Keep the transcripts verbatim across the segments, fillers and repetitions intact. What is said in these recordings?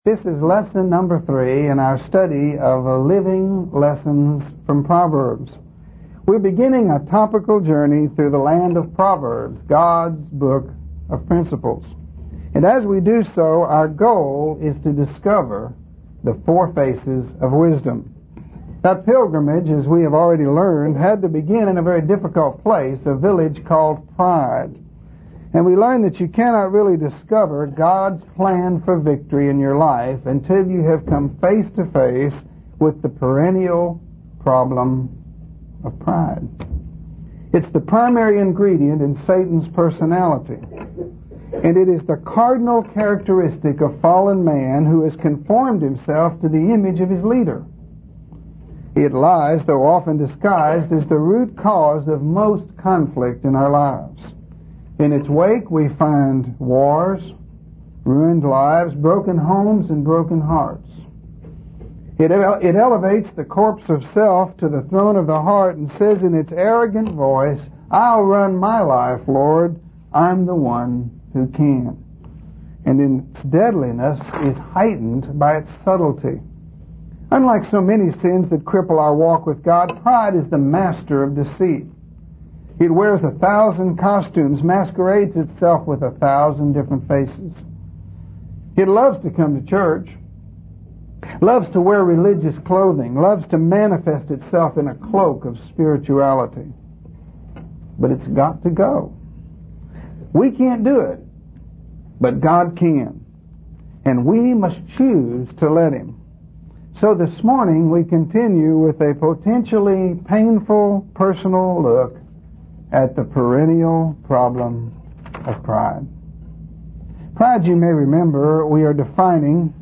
This is lesson number three in our study of Living Lessons from Proverbs. We're beginning a topical journey through the land of Proverbs, God's book of principles. And as we do so, our goal is to discover the four faces of wisdom. That pilgrimage, as we have already learned, had to begin in a very difficult place, a village called Pride. And we learn that you cannot really discover God's plan for victory in your life until you have come face to face with the perennial problem of pride. It's the primary ingredient in Satan's personality. And it is the cardinal characteristic of fallen man who has conformed himself to the image of his leader. It lies, though often disguised, as the root cause of most conflict in our lives. In its wake, we find wars, ruined lives, broken homes, and broken hearts. It, ele- it elevates the corpse of self to the throne of the heart and says in its arrogant voice, "I'll run my life, Lord. I'm the one who can." And in its deadliness is heightened by its subtlety. Unlike so many sins that cripple our walk with God, pride is the master of deceit. It wears a thousand costumes, masquerades itself with a thousand different faces. It loves to come to church, loves to wear religious clothing, loves to manifest itself in a cloak of spirituality. But it's got to go. We can't do it, but God can. And we must choose to let Him. So this morning we continue with a potentially painful personal look at the perennial problem of pride. Pride, you may remember, we are defining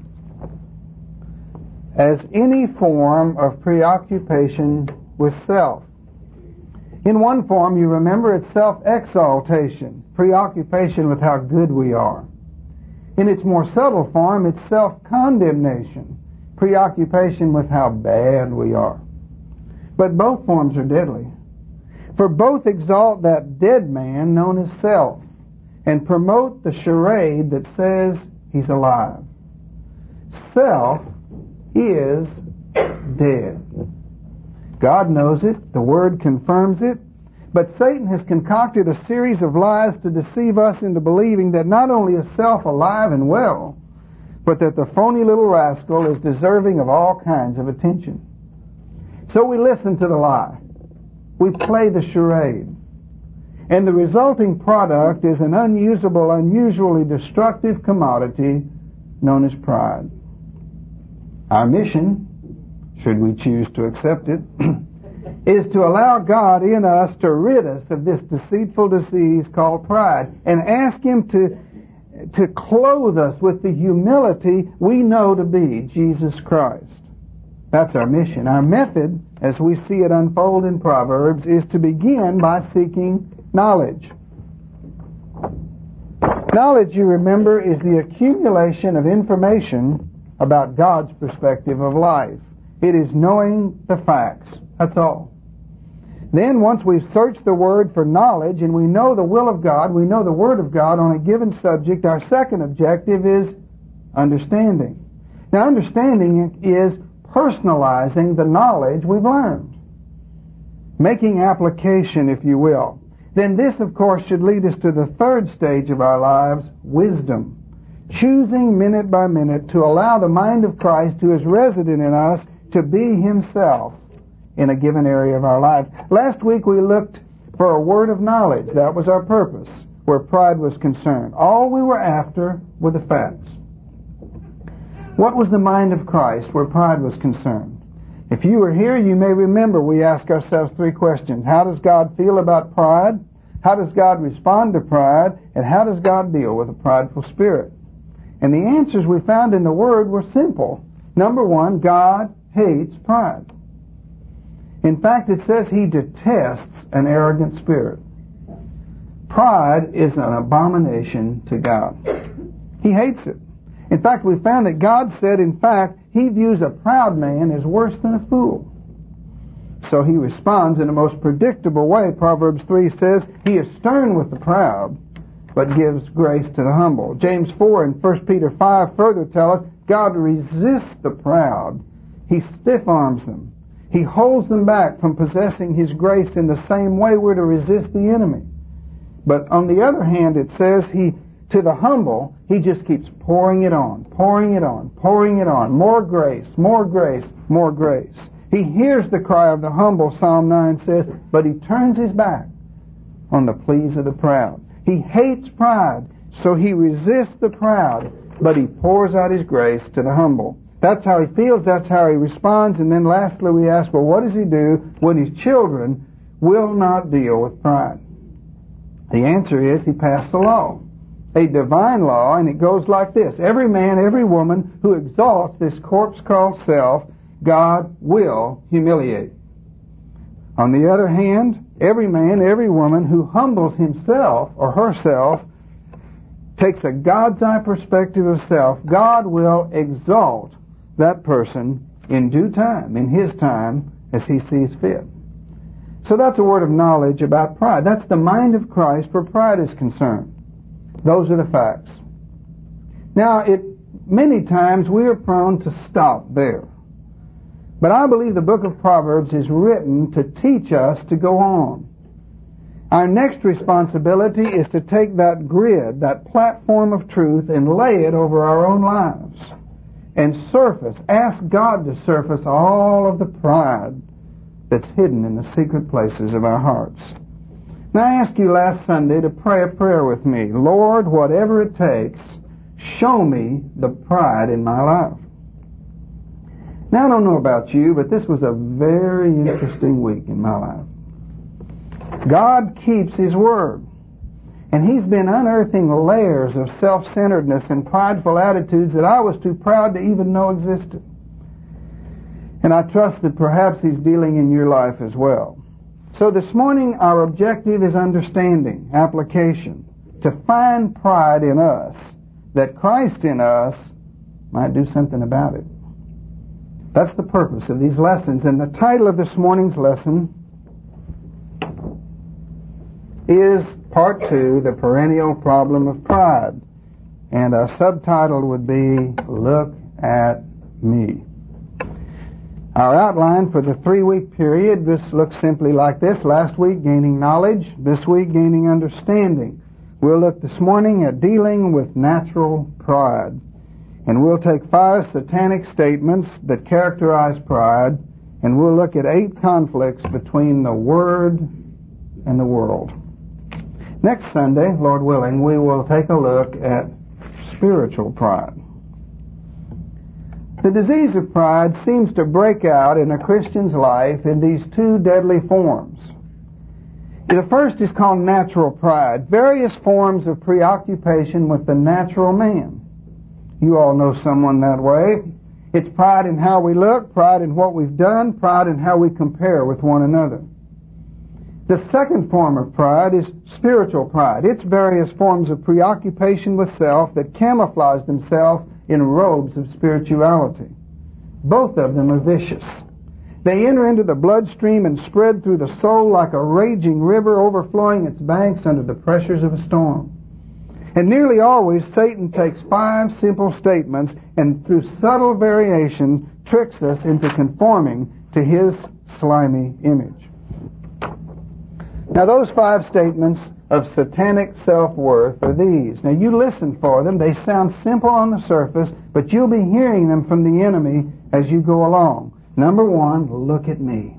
as any form of preoccupation with self. In one form, you remember, it's self-exaltation, preoccupation with how good we are. In its more subtle form, it's self-condemnation, preoccupation with how bad we are. But both forms are deadly. For both exalt that dead man known as self and promote the charade that says he's alive. Self is dead. God knows it. The Word confirms it. But Satan has concocted a series of lies to deceive us into believing that not only is self alive and well, but that the phony little rascal is deserving of all kinds of attention. So we listen to the lie. We play the charade. And the resulting product is an unusable, unusually destructive commodity known as pride. Our mission, should we choose to accept it, is to allow God in us to rid us of this deceitful disease called pride and ask Him to, to clothe us with the humility we know to be Jesus Christ. That's our mission. Our method, as we see it unfold in Proverbs, is to begin by seeking knowledge. Knowledge, you remember, is the accumulation of information about God's perspective of life. It is knowing the facts. That's all. Then, once we've searched the Word for knowledge and we know the will of God, we know the Word of God on a given subject, our second objective is understanding. Now, understanding is personalizing the knowledge we've learned. Making application, if you will. Then this, of course, should lead us to the third stage of our lives, wisdom. Choosing minute by minute to allow the mind of Christ, who is resident in us, to be Himself in a given area of our life. Last week we looked for a word of knowledge. That was our purpose, where pride was concerned. All we were after were the facts. What was the mind of Christ where pride was concerned? If you were here, you may remember we asked ourselves three questions. How does God feel about pride? How does God respond to pride? And how does God deal with a prideful spirit? And the answers we found in the Word were simple. Number one, God hates pride. In fact, it says He detests an arrogant spirit. Pride is an abomination to God. He hates it. In fact, we found that God said, in fact, He views a proud man as worse than a fool. So He responds in a most predictable way. Proverbs three says, He is stern with the proud, but gives grace to the humble. James four and First Peter five further tell us, God resists the proud. He stiff-arms them. He holds them back from possessing His grace in the same way we're to resist the enemy. But on the other hand, it says He, to the humble, He just keeps pouring it on, pouring it on, pouring it on. More grace, more grace, more grace. He hears the cry of the humble, Psalm nine says, but He turns His back on the pleas of the proud. He hates pride, so He resists the proud, but He pours out His grace to the humble. That's how He feels, that's how He responds, and then lastly we ask, well, what does He do when His children will not deal with pride? The answer is He passed a law, a divine law, and it goes like this. Every man, every woman who exalts this corpse called self, God will humiliate. On the other hand, every man, every woman who humbles himself or herself, takes a God's eye perspective of self, God will exalt that person in due time, in His time, as He sees fit. So that's a word of knowledge about pride. That's the mind of Christ where pride is concerned. Those are the facts. Now, it many times we are prone to stop there. But I believe the book of Proverbs is written to teach us to go on. Our next responsibility is to take that grid, that platform of truth, and lay it over our own lives. And surface, ask God to surface all of the pride that's hidden in the secret places of our hearts. Now I asked you last Sunday to pray a prayer with me. Lord, whatever it takes, show me the pride in my life. Now I don't know about you, but this was a very interesting week in my life. God keeps His word. And He's been unearthing layers of self-centeredness and prideful attitudes that I was too proud to even know existed. And I trust that perhaps He's dealing in your life as well. So this morning our objective is understanding, application, to find pride in us, that Christ in us might do something about it. That's the purpose of these lessons. And the title of this morning's lesson is Part two, The Perennial Problem of Pride. And our subtitle would be, Look at Me. Our outline for the three-week period, this looks simply like this. Last week, gaining knowledge. This week, gaining understanding. We'll look this morning at dealing with natural pride. And we'll take five satanic statements that characterize pride, and we'll look at eight conflicts between the Word and the world. Next Sunday, Lord willing, we will take a look at spiritual pride. The disease of pride seems to break out in a Christian's life in these two deadly forms. The first is called natural pride, various forms of preoccupation with the natural man. You all know someone that way. It's pride in how we look, pride in what we've done, pride in how we compare with one another. The second form of pride is spiritual pride. It's various forms of preoccupation with self that camouflage themselves in robes of spirituality. Both of them are vicious. They enter into the bloodstream and spread through the soul like a raging river overflowing its banks under the pressures of a storm. And nearly always Satan takes five simple statements and through subtle variation tricks us into conforming to his slimy image. Now those five statements of satanic self-worth are these. Now you listen for them. They sound simple on the surface, but you'll be hearing them from the enemy as you go along. Number one, look at me.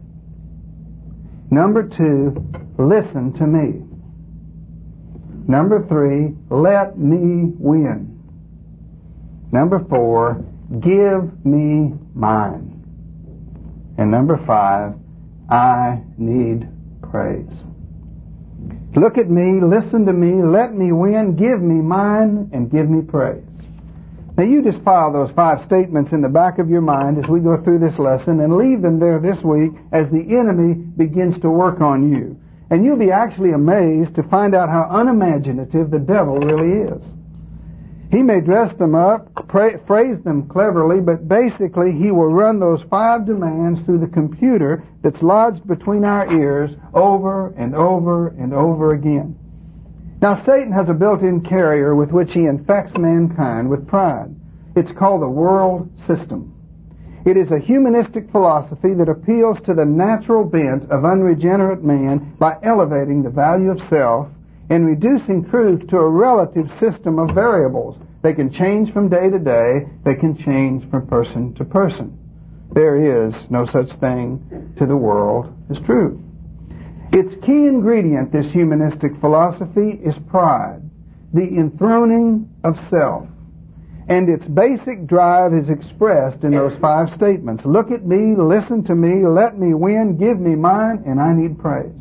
Number two, listen to me. Number three, let me win. Number four, give me mine. And number five, I need praise. Look at me, listen to me, let me win, give me mine, and give me praise. Now you just file those five statements in the back of your mind as we go through this lesson and leave them there this week as the enemy begins to work on you. And you'll be actually amazed to find out how unimaginative the devil really is. He may dress them up, pray, phrase them cleverly, but basically he will run those five demands through the computer that's lodged between our ears over and over and over again. Now Satan has a built-in carrier with which he infects mankind with pride. It's called the world system. It is a humanistic philosophy that appeals to the natural bent of unregenerate man by elevating the value of self and reducing truth to a relative system of variables. They can change from day to day. They can change from person to person. There is no such thing to the world as truth. Its key ingredient, this humanistic philosophy, is pride, the enthroning of self. And its basic drive is expressed in those five statements. Look at me, listen to me, let me win, give me mine, and I need praise.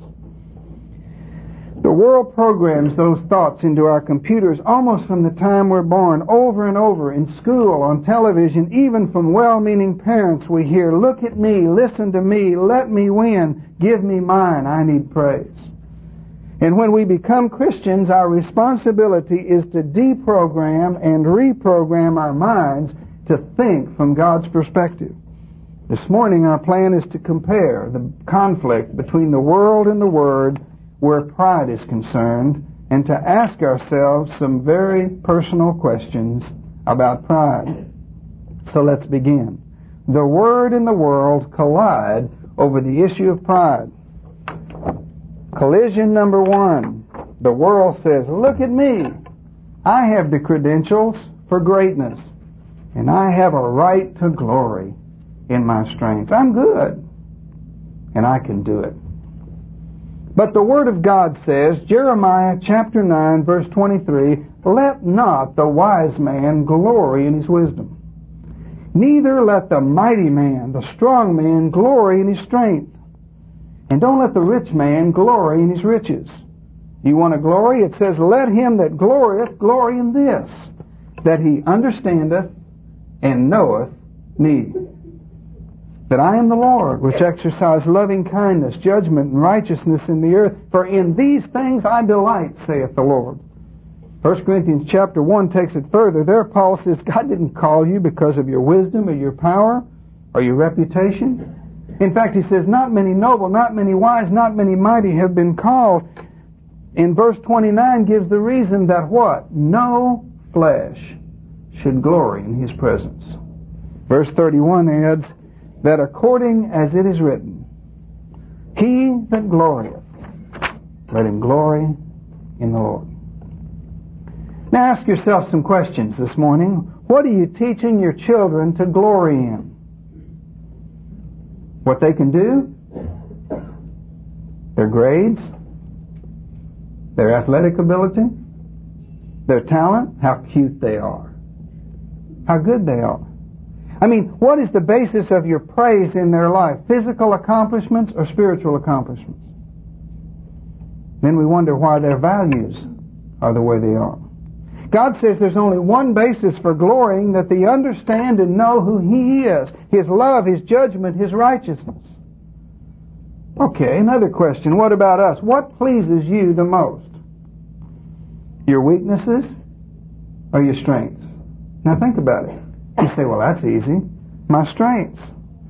The world programs those thoughts into our computers almost from the time we're born, over and over, in school, on television, even from well-meaning parents we hear, look at me, listen to me, let me win, give me mine, I need praise. And when we become Christians, our responsibility is to deprogram and reprogram our minds to think from God's perspective. This morning our plan is to compare the conflict between the world and the Word where pride is concerned, and to ask ourselves some very personal questions about pride. So let's begin. The Word and the world collide over the issue of pride. Collision number one. The world says, look at me. I have the credentials for greatness, and I have a right to glory in my strengths. I'm good, and I can do it. But the Word of God says, Jeremiah chapter nine, verse twenty-three, let not the wise man glory in his wisdom, neither let the mighty man, the strong man, glory in his strength. And don't let the rich man glory in his riches. You want to glory? It says, let him that glorieth glory in this, that he understandeth and knoweth me, that I am the Lord, which exercise loving kindness, judgment, and righteousness in the earth. For in these things I delight, saith the Lord. First Corinthians chapter one takes it further. There Paul says, God didn't call you because of your wisdom or your power or your reputation. In fact, he says, not many noble, not many wise, not many mighty have been called. In verse twenty-nine gives the reason that what? No flesh should glory in his presence. Verse thirty-one adds that according as it is written, he that glorieth, let him glory in the Lord. Now ask yourself some questions this morning. What are you teaching your children to glory in? What they can do? Their grades? Their athletic ability? Their talent? How cute they are? How good they are? I mean, what is the basis of your praise in their life? Physical accomplishments or spiritual accomplishments? Then we wonder why their values are the way they are. God says there's only one basis for glorying, that they understand and know who He is, His love, His judgment, His righteousness. Okay, another question. What about us? What pleases you the most? Your weaknesses or your strengths? Now think about it. You say, well, that's easy. My strengths.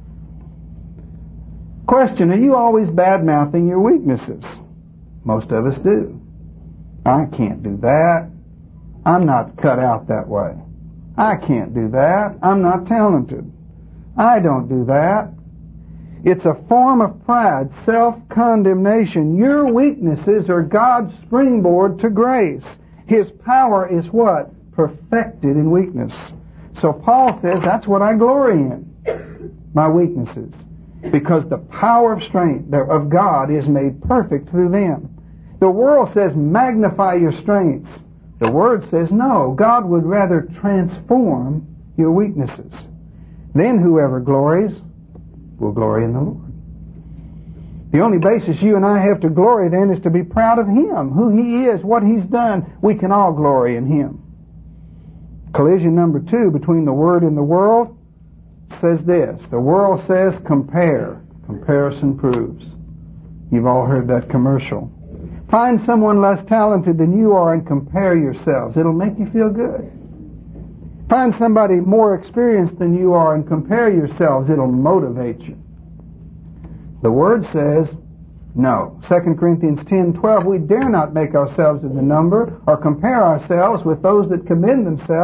Question, are you always bad-mouthing your weaknesses? Most of us do. I can't do that. I'm not cut out that way. I can't do that. I'm not talented. I don't do that. It's a form of pride, self-condemnation. Your weaknesses are God's springboard to grace. His power is what? Perfected in weakness. So Paul says that's what I glory in, my weaknesses, because the power of strength of God is made perfect through them. The world says magnify your strengths. The Word says no, God would rather transform your weaknesses. Then whoever glories will glory in the Lord. The only basis you and I have to glory then is to be proud of Him, who He is, what He's done. We can all glory in Him. Collision number two between the Word and the world says this. The world says compare. Comparison proves. You've all heard that commercial. Find someone less talented than you are and compare yourselves. It'll make you feel good. Find somebody more experienced than you are and compare yourselves. It'll motivate you. The Word says no. Second Corinthians ten twelve, we dare not make ourselves of the number or compare ourselves with those that commend themselves,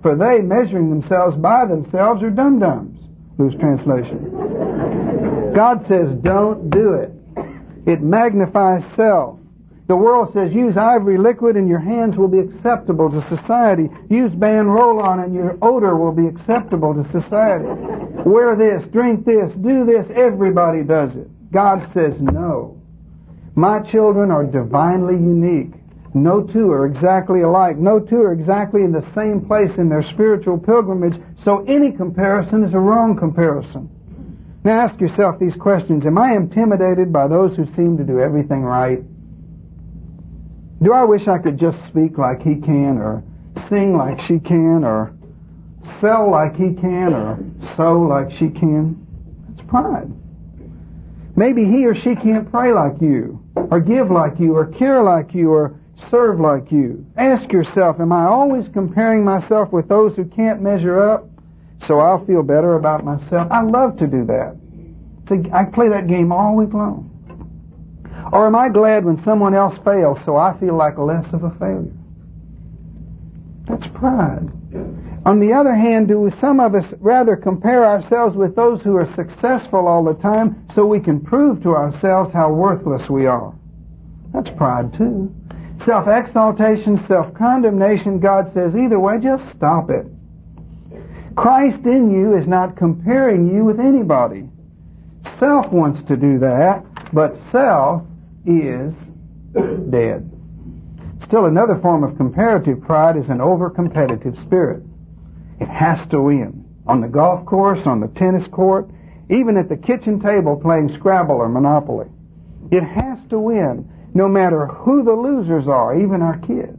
For they, measuring themselves by themselves, are dum-dums. Loose translation. God says, don't do it. It magnifies self. The world says, use ivory liquid and your hands will be acceptable to society. Use Ban roll-on and your odor will be acceptable to society. Wear this, drink this, do this. Everybody does it. God says, no. My children are divinely unique. No two are exactly alike. No two are exactly in the same place in their spiritual pilgrimage, so any comparison is a wrong comparison. Now ask yourself these questions. Am I intimidated by those who seem to do everything right? Do I wish I could just speak like he can, or sing like she can, or sell like he can, or sew like she can? That's pride. Maybe he or she can't pray like you, or give like you, or care like you, or serve like you. Ask yourself, am I always comparing myself with those who can't measure up so I'll feel better about myself? I love to do that. So I play that game all week long. Or am I glad when someone else fails so I feel like less of a failure? That's pride. On the other hand, do some of us rather compare ourselves with those who are successful all the time so we can prove to ourselves how worthless we are? That's pride too. Self-exaltation, self-condemnation, God says either way, just stop it. Christ in you is not comparing you with anybody. Self wants to do that, but self is dead. Still, another form of comparative pride is an over-competitive spirit. It has to win. On the golf course, on the tennis court, even at the kitchen table playing Scrabble or Monopoly. It has to win, no matter who the losers are, even our kids.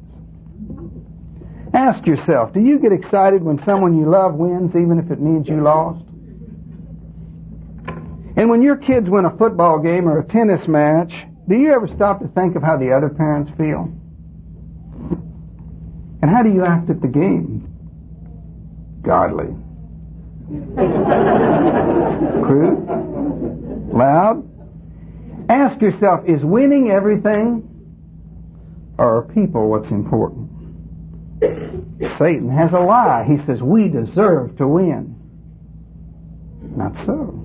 Ask yourself, do you get excited when someone you love wins, even if it means you lost? And when your kids win a football game or a tennis match, do you ever stop to think of how the other parents feel? And how do you act at the game? Godly. Crude? Loud? Ask yourself, is winning everything, or are people what's important? Satan has a lie. He says, we deserve to win. Not so.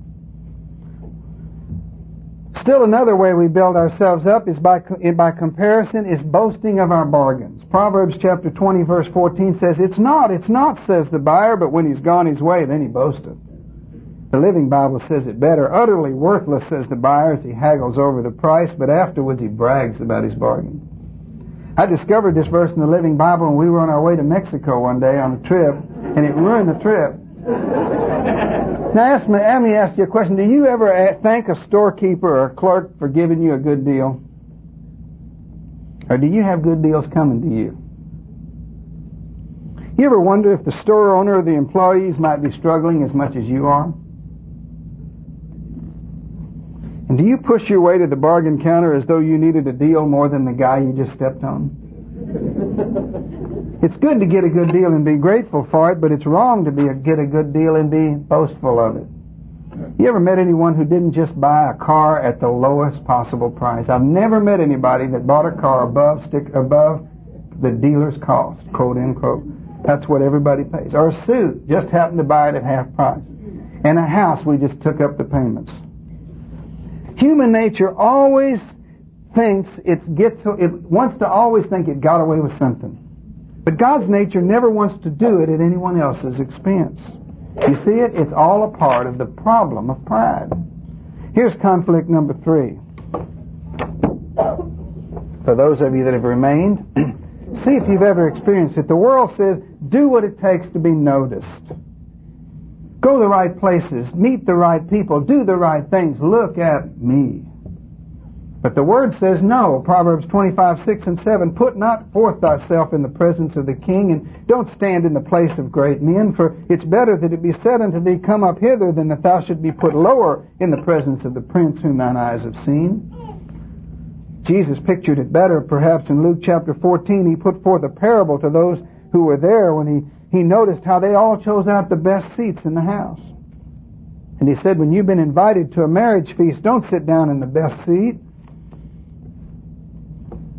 Still another way we build ourselves up is by by comparison, is boasting of our bargains. Proverbs chapter twenty verse fourteen says, It's not, it's not, says the buyer, but when he's gone his way, then he boasteth. The Living Bible says it better. Utterly worthless, says the buyer, as he haggles over the price, but afterwards he brags about his bargain. I discovered this verse in the Living Bible when we were on our way to Mexico one day on a trip, and it ruined the trip. Now, ask me, let me ask you a question. Do you ever thank a storekeeper or a clerk for giving you a good deal? Or do you have good deals coming to you? You ever wonder if the store owner or the employees might be struggling as much as you are? And do you push your way to the bargain counter as though you needed a deal more than the guy you just stepped on? It's good to get a good deal and be grateful for it, but it's wrong to be a, get a good deal and be boastful of it. You ever met anyone who didn't just buy a car at the lowest possible price? I've never met anybody that bought a car above stick above the dealer's cost, quote unquote. That's what everybody pays. Or a suit, just happened to buy it at half price. And a house, we just took up the payments. Human nature always thinks it gets, it wants to always think it got away with something. But God's nature never wants to do it at anyone else's expense. You see it? It's all a part of the problem of pride. Here's conflict number three. For those of you that have remained, see if you've ever experienced it. The world says, do what it takes to be noticed. Go the right places, meet the right people, do the right things, look at me. But the Word says no. Proverbs twenty-five, six and seven, put not forth thyself in the presence of the king, and don't stand in the place of great men, for it's better that it be said unto thee, come up hither, than that thou should be put lower in the presence of the prince whom thine eyes have seen. Jesus pictured it better, perhaps in Luke chapter fourteen. He put forth a parable to those who were there when he, he noticed how they all chose out the best seats in the house. And he said, when you've been invited to a marriage feast, don't sit down in the best seat.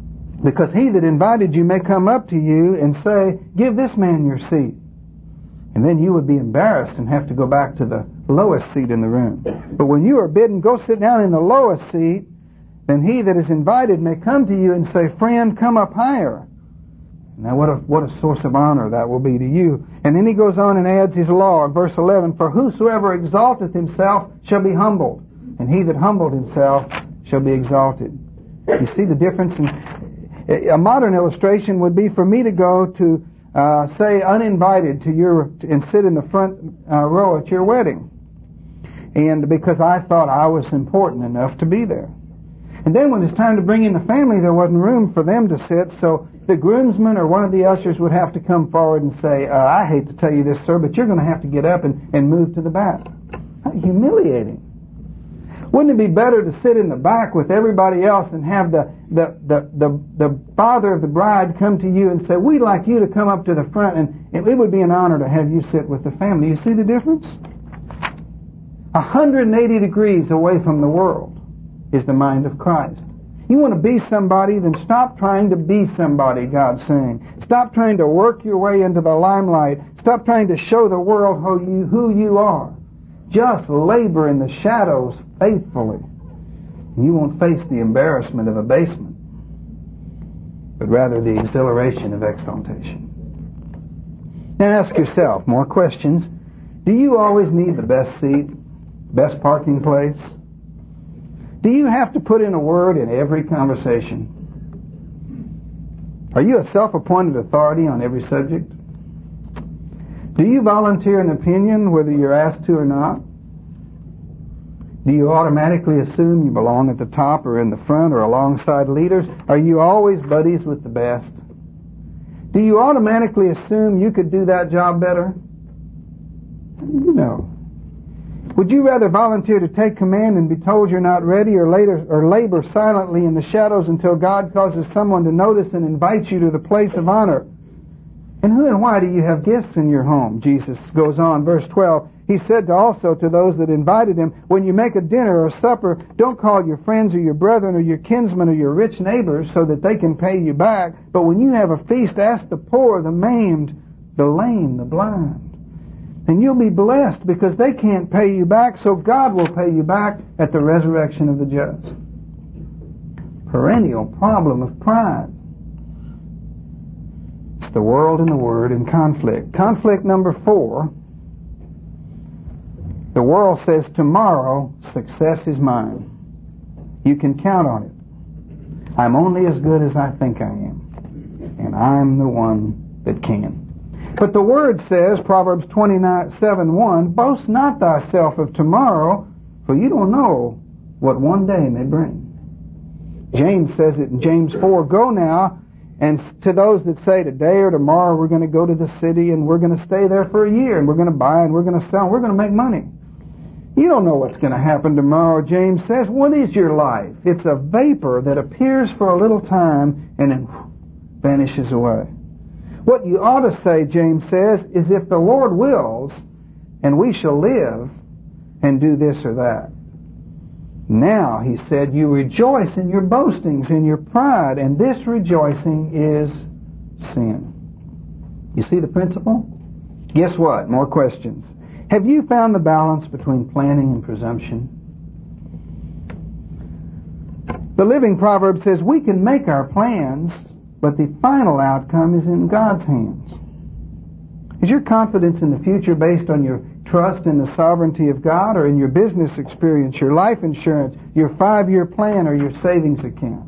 Because he that invited you may come up to you and say, give this man your seat. And then you would be embarrassed and have to go back to the lowest seat in the room. But when you are bidden, go sit down in the lowest seat, then he that is invited may come to you and say, friend, come up higher. Now what a, what a source of honor that will be to you. And then he goes on and adds his law in verse eleven, for whosoever exalteth himself shall be humbled, and he that humbled himself shall be exalted. You see the difference? In, a modern illustration would be for me to go to, uh, say, uninvited to your, and sit in the front uh, row at your wedding. And because I thought I was important enough to be there. And then when it's time to bring in the family, there wasn't room for them to sit, so the groomsman or one of the ushers would have to come forward and say, uh, I hate to tell you this, sir, but you're going to have to get up and, and move to the back. How humiliating. Wouldn't it be better to sit in the back with everybody else and have the, the, the, the, the father of the bride come to you and say, we'd like you to come up to the front, and it, it would be an honor to have you sit with the family. You see the difference? one hundred eighty degrees away from the world is the mind of Christ. You want to be somebody, then stop trying to be somebody, God's saying. Stop trying to work your way into the limelight. Stop trying to show the world who you, who you are. Just labor in the shadows faithfully. And you won't face the embarrassment of abasement, but rather the exhilaration of exaltation. Now ask yourself more questions. Do you always need the best seat, best parking place? Do you have to put in a word in every conversation? Are you a self-appointed authority on every subject? Do you volunteer an opinion whether you're asked to or not? Do you automatically assume you belong at the top or in the front or alongside leaders? Are you always buddies with the best? Do you automatically assume you could do that job better? You know. Would you rather volunteer to take command and be told you're not ready, or later or labor silently in the shadows until God causes someone to notice and invite you to the place of honor? And who and why do you have guests in your home? Jesus goes on, verse twelve. He said also to those that invited him, when you make a dinner or supper, don't call your friends or your brethren or your kinsmen or your rich neighbors so that they can pay you back. But when you have a feast, ask the poor, the maimed, the lame, the blind. And you'll be blessed because they can't pay you back, so God will pay you back at the resurrection of the just. Perennial problem of pride. It's the world and the Word in conflict. Conflict number four. The world says, tomorrow success is mine. You can count on it. I'm only as good as I think I am. And I'm the one that can. But the Word says, Proverbs twenty-seven one, boast not thyself of tomorrow, for you don't know what one day may bring. James says it in James four, go now, and to those that say today or tomorrow we're going to go to the city and we're going to stay there for a year and we're going to buy and we're going to sell and we're going to make money. You don't know what's going to happen tomorrow, James says. What is your life? It's a vapor that appears for a little time and then vanishes away. What you ought to say, James says, is if the Lord wills, and we shall live and do this or that. Now, he said, you rejoice in your boastings, in your pride, and this rejoicing is sin. You see the principle? Guess what? More questions. Have you found the balance between planning and presumption? The Living Proverb says we can make our plans, but the final outcome is in God's hands. Is your confidence in the future based on your trust in the sovereignty of God, or in your business experience, your life insurance, your five-year plan, or your savings account?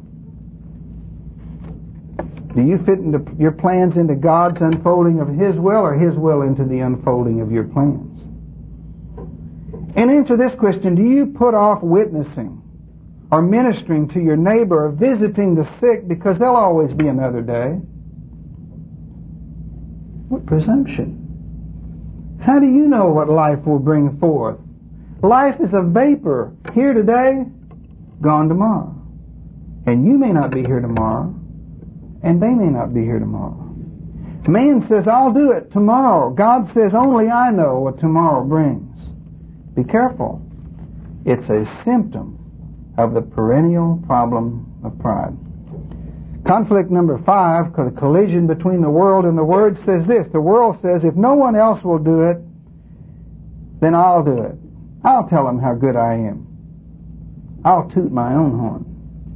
Do you fit into your plans into God's unfolding of His will, or His will into the unfolding of your plans? And answer this question, do you put off witnessing or ministering to your neighbor or visiting the sick because there'll always be another day? What presumption. How do you know what life will bring forth? Life is a vapor. Here today, gone tomorrow. And you may not be here tomorrow, and they may not be here tomorrow. Man says, I'll do it tomorrow. God says, only I know what tomorrow brings. Be careful. It's a symptom of the perennial problem of pride. Conflict number five, the collision between the world and the Word, says this. The world says, if no one else will do it, then I'll do it. I'll tell them how good I am. I'll toot my own horn.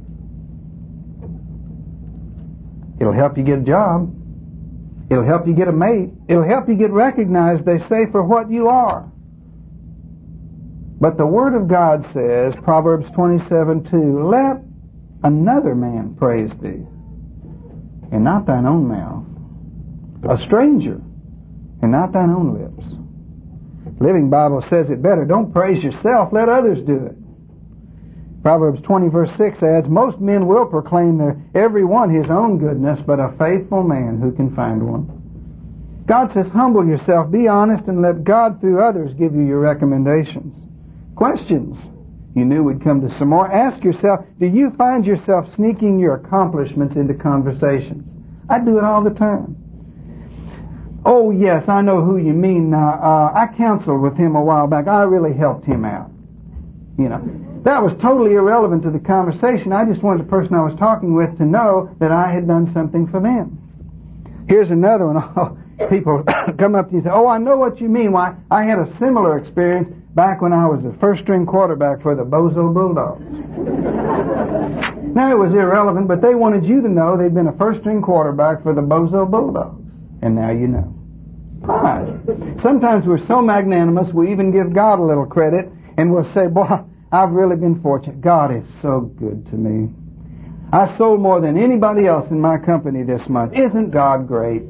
It'll help you get a job. It'll help you get a mate. It'll help you get recognized, they say, for what you are. But the Word of God says, Proverbs twenty-seven two, let another man praise thee, and not thine own mouth. A stranger, and not thine own lips. Living Bible says it better. Don't praise yourself, let others do it. Proverbs twenty verse six adds, most men will proclaim their every one his own goodness, but a faithful man who can find one. God says, humble yourself, be honest, and let God through others give you your recommendations. Questions you knew would come to some more. Ask yourself, do you find yourself sneaking your accomplishments into conversations? I do it all the time. Oh, yes, I know who you mean. Uh, uh, I counseled with him a while back. I really helped him out. You know, that was totally irrelevant to the conversation. I just wanted the person I was talking with to know that I had done something for them. Here's another one. People come up to you and say, oh, I know what you mean. Why, I had a similar experience back when I was a first-string quarterback for the Bozo Bulldogs. Now, it was irrelevant, but they wanted you to know they'd been a first-string quarterback for the Bozo Bulldogs. And now you know. Pride. Sometimes we're so magnanimous, we even give God a little credit, and we'll say, boy, I've really been fortunate. God is so good to me. I sold more than anybody else in my company this month. Isn't God great?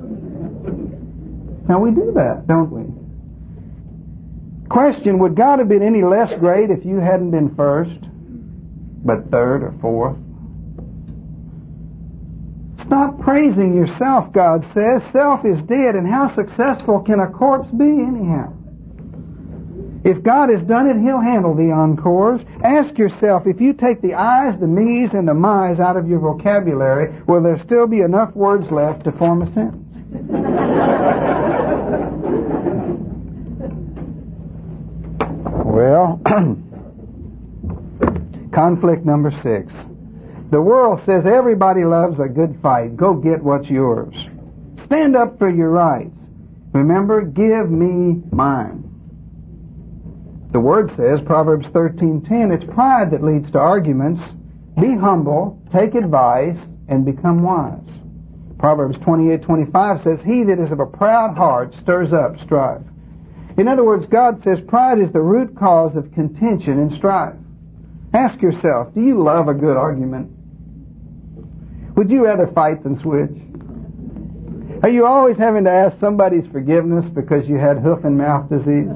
Now, we do that, don't we? Question, would God have been any less great if you hadn't been first, but third or fourth? Stop praising yourself, God says. Self is dead, and how successful can a corpse be anyhow? If God has done it, He'll handle the encores. Ask yourself, if you take the I's, the me's, and the my's out of your vocabulary, will there still be enough words left to form a sentence? Well, conflict number six. The world says everybody loves a good fight. Go get what's yours. Stand up for your rights. Remember, give me mine. The Word says, Proverbs thirteen ten, it's pride that leads to arguments. Be humble, take advice, and become wise. Proverbs twenty-eight twenty-five says, he that is of a proud heart stirs up strife. In other words, God says pride is the root cause of contention and strife. Ask yourself, do you love a good argument? Would you rather fight than switch? Are you always having to ask somebody's forgiveness because you had hoof and mouth disease?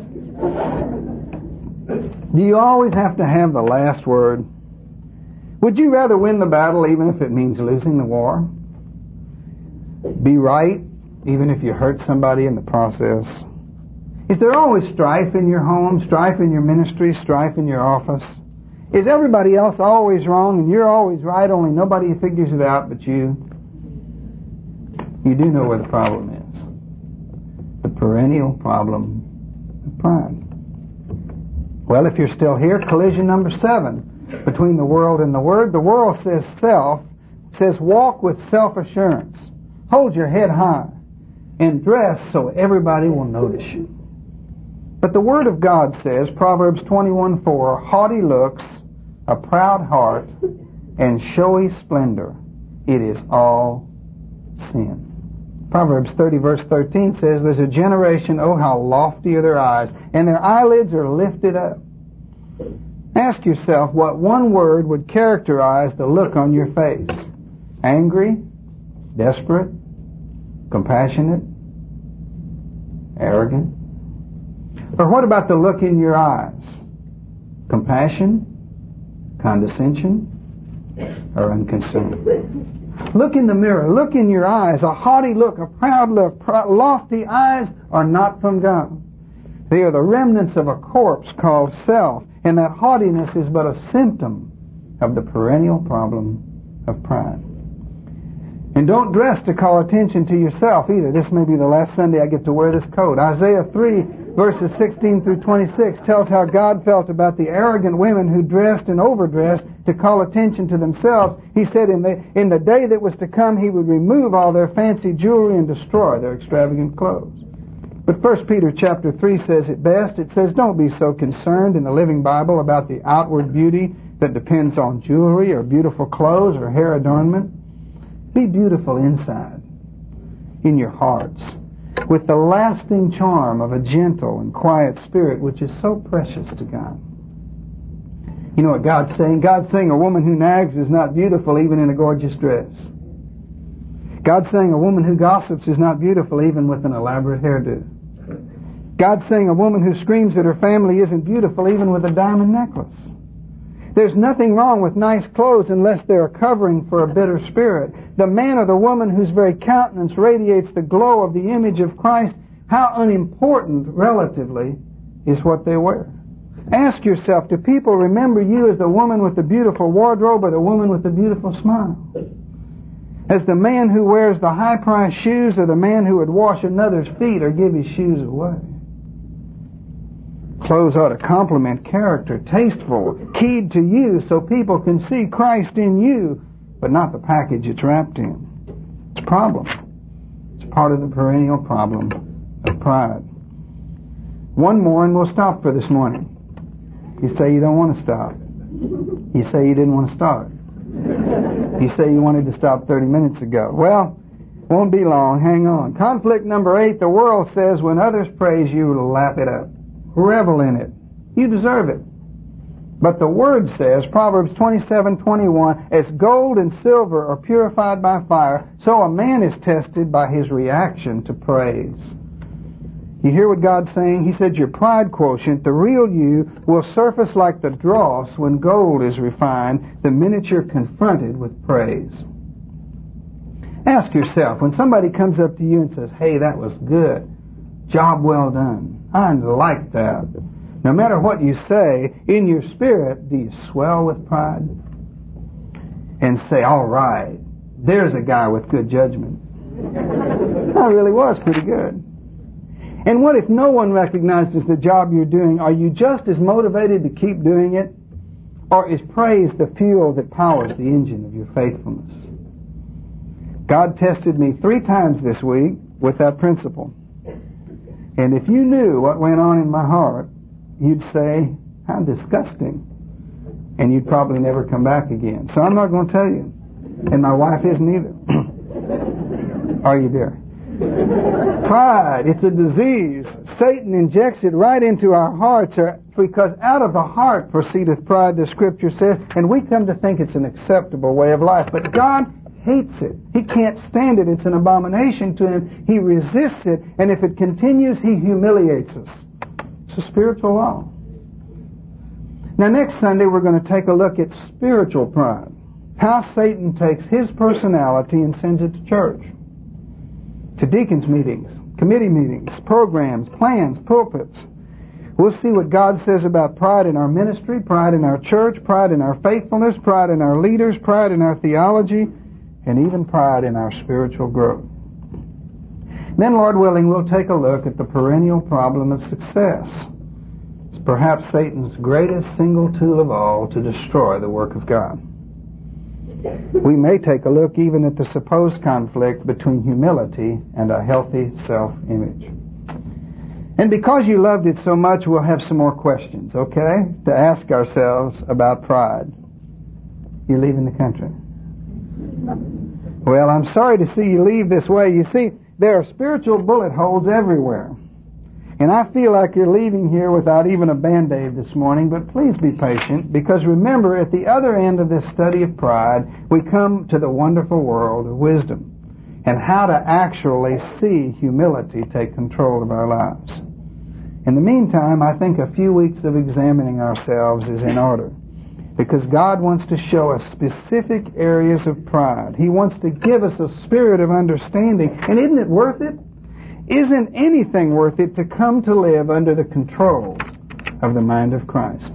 Do you always have to have the last word? Would you rather win the battle even if it means losing the war? Be right even if you hurt somebody in the process? Is there always strife in your home, strife in your ministry, strife in your office? Is everybody else always wrong and you're always right, only nobody figures it out but you? You do know where the problem is. The perennial problem of pride. Well, if you're still here, collision number seven between the world and the Word. The world says self, says walk with self-assurance. Hold your head high and dress so everybody will notice you. But the Word of God says, Proverbs twenty-one four, haughty looks, a proud heart, and showy splendor, it is all sin. Proverbs thirty verse thirteen says, there's a generation, oh how lofty are their eyes, and their eyelids are lifted up. Ask yourself what one word would characterize the look on your face. Angry, desperate, compassionate, arrogant. Or what about the look in your eyes? Compassion, condescension, or unconcern? Look in the mirror. Look in your eyes. A haughty look, a proud look, pr- lofty eyes are not from God. They are the remnants of a corpse called self, and that haughtiness is but a symptom of the perennial problem of pride. And don't dress to call attention to yourself either. This may be the last Sunday I get to wear this coat. Isaiah three verses sixteen through twenty-six, tells how God felt about the arrogant women who dressed and overdressed to call attention to themselves. He said in the, in the day that was to come, He would remove all their fancy jewelry and destroy their extravagant clothes. But First Peter chapter three says it best. It says, don't be so concerned in the Living Bible about the outward beauty that depends on jewelry or beautiful clothes or hair adornment. Be beautiful inside, in your hearts, with the lasting charm of a gentle and quiet spirit which is so precious to God. You know what God's saying? God's saying a woman who nags is not beautiful even in a gorgeous dress. God's saying a woman who gossips is not beautiful even with an elaborate hairdo. God's saying a woman who screams at her family isn't beautiful even with a diamond necklace. There's nothing wrong with nice clothes unless they're a covering for a bitter spirit. The man or the woman whose very countenance radiates the glow of the image of Christ, how unimportant, relatively, is what they wear. Ask yourself, do people remember you as the woman with the beautiful wardrobe or the woman with the beautiful smile? As the man who wears the high-priced shoes or the man who would wash another's feet or give his shoes away? Clothes ought to complement character, tasteful, keyed to you so people can see Christ in you, but not the package it's wrapped in. It's a problem. It's part of the perennial problem of pride. One more and we'll stop for this morning. You say you don't want to stop. You say you didn't want to start. You say you wanted to stop thirty minutes ago. Well, won't be long. Hang on. Conflict number eight, the world says when others praise you, lap it up. Revel in it. You deserve it. But the Word says, Proverbs twenty-seven twenty-one, as gold and silver are purified by fire, so a man is tested by his reaction to praise. You hear what God's saying? He said your pride quotient, the real you, will surface like the dross when gold is refined the minute you're confronted with praise. Ask yourself, when somebody comes up to you and says, hey, that was good, job well done, I like that. No matter what you say, in your spirit, do you swell with pride? And say, all right, there's a guy with good judgment. That really was pretty good. And what if no one recognizes the job you're doing? Are you just as motivated to keep doing it? Or is praise the fuel that powers the engine of your faithfulness? God tested me three times this week with that principle. And if you knew what went on in my heart, you'd say, how disgusting. And you'd probably never come back again. So I'm not going to tell you. And my wife isn't either. Are you, dear? Pride, it's a disease. Satan injects it right into our hearts because out of the heart proceedeth pride, the Scripture says, and we come to think it's an acceptable way of life. But God hates it. He can't stand it. It's an abomination to Him. He resists it, and if it continues, He humiliates us. It's a spiritual law. Now next Sunday we're going to take a look at spiritual pride. How Satan takes his personality and sends it to church. To deacons' meetings, committee meetings, programs, plans, pulpits. We'll see what God says about pride in our ministry, pride in our church, pride in our faithfulness, pride in our leaders, pride in our theology, and even pride in our spiritual growth. Then, Lord willing, we'll take a look at the perennial problem of success. It's perhaps Satan's greatest single tool of all to destroy the work of God. We may take a look even at the supposed conflict between humility and a healthy self-image. And because you loved it so much, we'll have some more questions, okay, to ask ourselves about pride. You're leaving the country. Well, I'm sorry to see you leave this way. You see, there are spiritual bullet holes everywhere. And I feel like you're leaving here without even a Band-Aid this morning, but please be patient, because remember, at the other end of this study of pride, we come to the wonderful world of wisdom and how to actually see humility take control of our lives. In the meantime, I think a few weeks of examining ourselves is in order, because God wants to show us specific areas of pride. He wants to give us a spirit of understanding. And isn't it worth it? Isn't anything worth it to come to live under the control of the mind of Christ?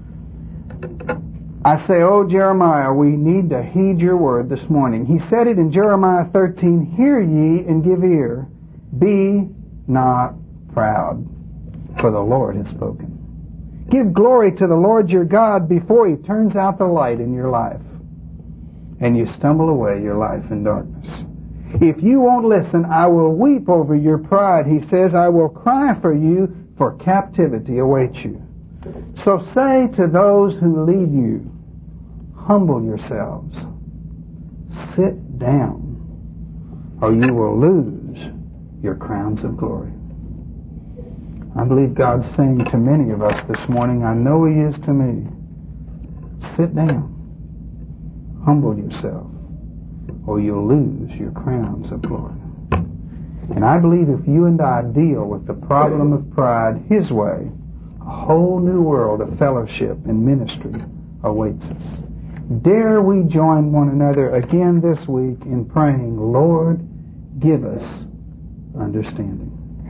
I say, oh, Jeremiah, we need to heed your word this morning. He said it in Jeremiah thirteen, hear ye and give ear. Be not proud. for the Lord has spoken. Give glory to the Lord your God before He turns out the light in your life and you stumble away your life in darkness. If you won't listen, I will weep over your pride. He says, I will cry for you, for captivity awaits you. So say to those who lead you, humble yourselves. Sit down, or you will lose your crowns of glory. I believe God's saying to many of us this morning, I know He is to me, sit down, humble yourself, or you'll lose your crowns of glory. And I believe if you and I deal with the problem of pride His way, a whole new world of fellowship and ministry awaits us. Dare we join one another again this week in praying, Lord, give us understanding.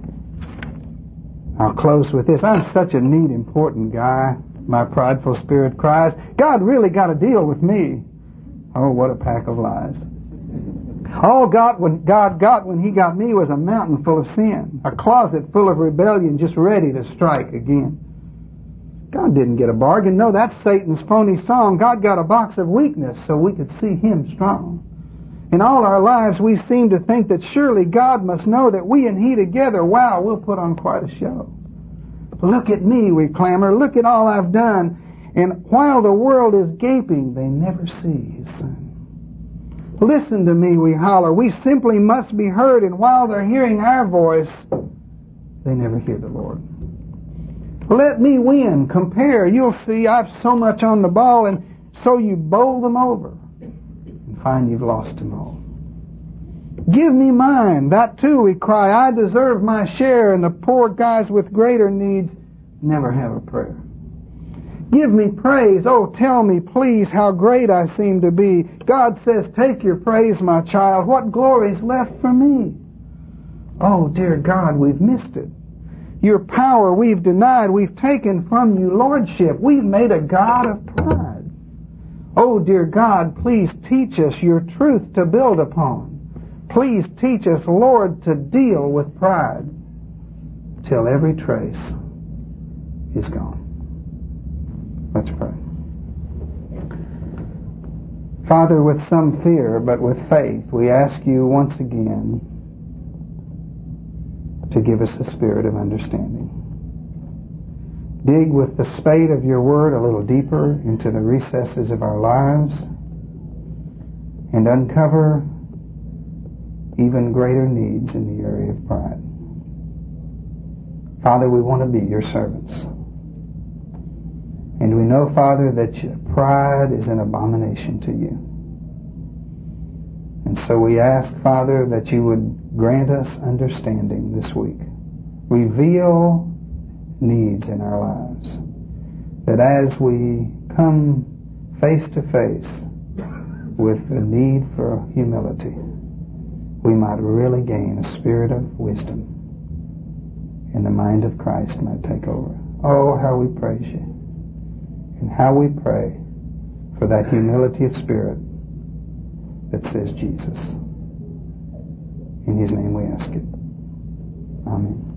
I'll close with this. I'm such a neat, important guy. My prideful spirit cries, God really got to deal with me. Oh, what a pack of lies. All God, when God got when He got me was a mountain full of sin, a closet full of rebellion just ready to strike again. God didn't get a bargain. No, that's Satan's phony song. God got a box of weakness so we could see Him strong. In all our lives, we seem to think that surely God must know that we and He together, wow, we'll put on quite a show. Look at me, we clamor. Look at all I've done. And while the world is gaping, they never see His Son. Listen to me, we holler. We simply must be heard, and while they're hearing our voice, they never hear the Lord. Let me win. Compare. You'll see I've so much on the ball, and so you bowl them over and find you've lost them all. Give me mine. That too, we cry. I deserve my share, and the poor guys with greater needs never have a prayer. Give me praise. Oh, tell me, please, how great I seem to be. God says, take your praise, my child. What glory's left for me? Oh, dear God, we've missed it. Your power we've denied. We've taken from you lordship. We've made a God of pride. Oh, dear God, please teach us your truth to build upon. Please teach us, Lord, to deal with pride till every trace is gone. Let's pray. Father, with some fear, but with faith, we ask you once again to give us a spirit of understanding. Dig with the spade of your word a little deeper into the recesses of our lives and uncover even greater needs in the area of pride. Father, we want to be your servants. And we know, Father, that pride is an abomination to you. And so we ask, Father, that you would grant us understanding this week. Reveal needs in our lives. That as we come face to face with the need for humility, we might really gain a spirit of wisdom and the mind of Christ might take over. Oh, how we praise you. And how we pray for that humility of spirit that says Jesus. In His name we ask it. Amen.